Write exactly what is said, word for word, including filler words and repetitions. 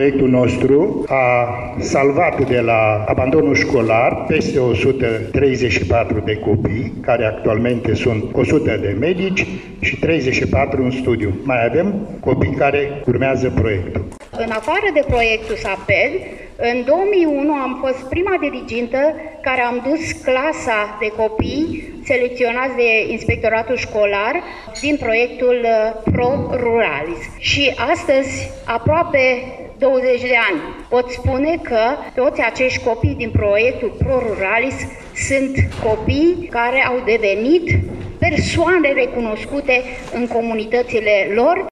Proiectul nostru a salvat de la abandonul școlar peste o sută treizeci și patru de copii, care actualmente sunt o sută de medici și treizeci și patru în studiu. Mai avem copii care urmează proiectul. În afară de proiectul SAPED, în două mii unu am fost prima dirigintă care am dus clasa de copii selecționați de Inspectoratul Școlar din proiectul Pro Ruralis. Și astăzi, aproape douăzeci de ani, pot spune că toți acești copii din proiectul Pro Ruralis sunt copii care au devenit persoane recunoscute în comunitățile lor.